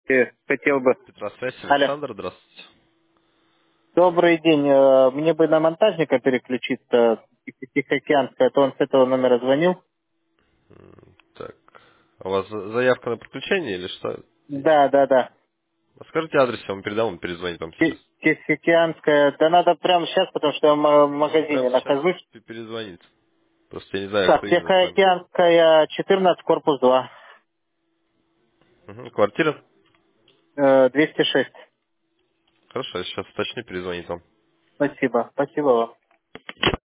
Хотел бы. Петросвязь, Алло. Александр, здравствуйте. Добрый день. Мне бы на монтажника переключиться. Тихоокеанская, то он с этого номера звонил. Так, а у вас заявка на подключение или что? Да, да, да. А скажите адрес, я вам передам, он перезвонит вам сейчас. Тихоокеанская. Да надо прямо сейчас, потому что я в Ну, он прямо магазине сейчас нахожусь. перезвонит. Просто я не знаю, Так, кто именно с вами. Тихоокеанская, 14, корпус 2. Угу, квартира? 206. Хорошо, я сейчас уточню, перезвонит вам. Спасибо. Спасибо вам.